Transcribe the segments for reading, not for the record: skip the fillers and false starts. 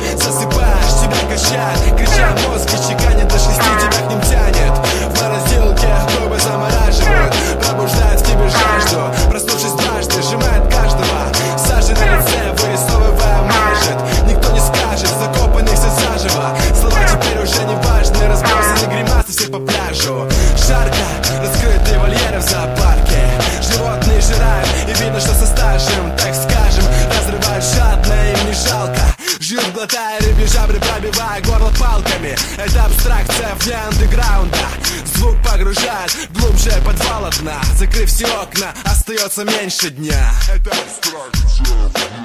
засыпаешь, тебя качает, кричат мозг и чеканит до 6, тебя к ним тянет. В морозилке губы замораживают, пробуждает в тебе жажду. Проснувшись дважды, сжимает каждого, сажа на лице вырисовывая мажет. Никто не скажет, закопанных все заживо. Слова теперь уже не важны, разбросаны гримасы все по пляжу. Жарко, раскрытые вольеры в зоопарке. Животные жирают, и видно, что со стажем, так скажем, разрывают жадно, им не жалко. Жир глотая, рыбьи жабры пробивая горло палками. Это абстракция вне андеграунда. Звук погружает глубже подвала дна. Закрыв все окна, остается меньше дня. Это абстракция.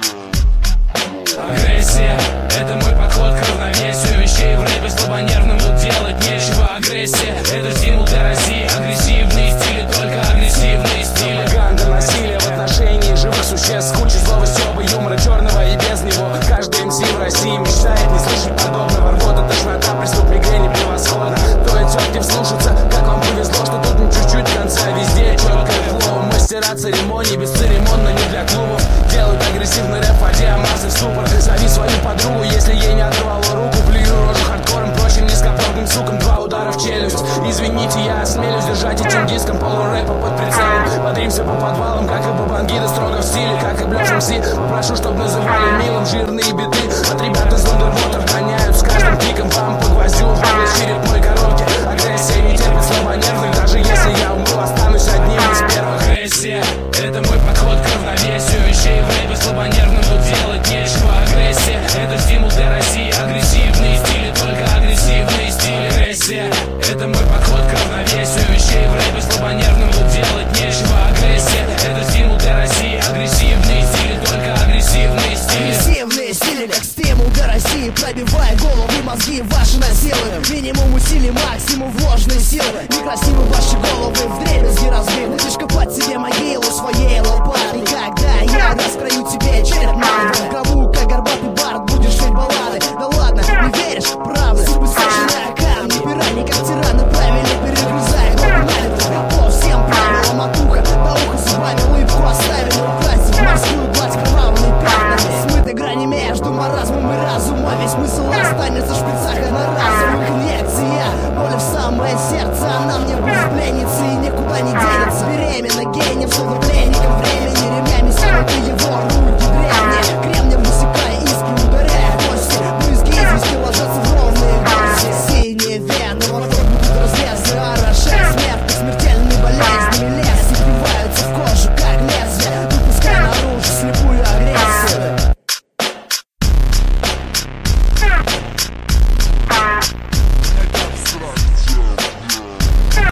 Агрессия — это мой подход к равновесию вещей. В рэпе слабонервным тут делать нечего. Агрессия — это стимул для России. Агрессивные стили, только агрессивные стили. Пропаганда насилия в отношении живых существ, куча злого стёба, юмора черного и без него. Каждый МС в России мечтает не слышать подобного. Рвота, тошнота, приступ мигрени превосходно. То и тетки вслушаться, как вам повезло, что тут не чуть-чуть конца. Везде четкое флоу, мастера церемоний, бесцеремонно, не для клубов. Делают агрессивный рэп, вводя массы в ступор. Зови свою подругу, если ей не оторвало руку. Плюю рожу хардкором, прочим низкопрогным сукам. 2 удара в челюсть. Извините, я осмелюсь держать этим диском полурэпа под прицелом. Бодримся по подвалам, как и бабангиды, строго в стиле, как и блёж МС. Попрошу, чтоб называли милым жирные биты. От ребят из Underwater гоняют с каждым пиком. Вам по гвоздю в голове ширит мой коробки. Агрессия не терпит слабонервных, даже если я умру, останусь одним из первых. Агрессия — это мой подход к равновесию вещей. В рэпе слабонервным тут делать нечего. Агрессия — это стимул для России. Агрессивные стили, только агрессивные стили. Агрессия — это мой подход к равновесию вещей. В рэпе слабонервным тут делать нечего. Агрессия — это стимул для России. Агрессивные стили, только агрессивные стили. Агрессивные стили, как стимул для России. Пробивая головы, мозги ваши насилуем. Минимум усилий, максимум вложенной силы. Некрасивы ваши головы вдребезги разбит. Будешь копать себе могилу своей лопатой. Когда я раскрою тебе череп на кому как горбатый бард будешь петь баллады. Да ладно, не веришь? Правда, зубы сожжены о камни. Пирани, как тираны, правильно перегрызая губы налито. По всем правилам от уха до уха зубами улыбку оставили. Украсив морскую гладь кровавыми пятнами. Смыты грани между маразмом и разумом. Весь смысл останется в шпицах и на раз.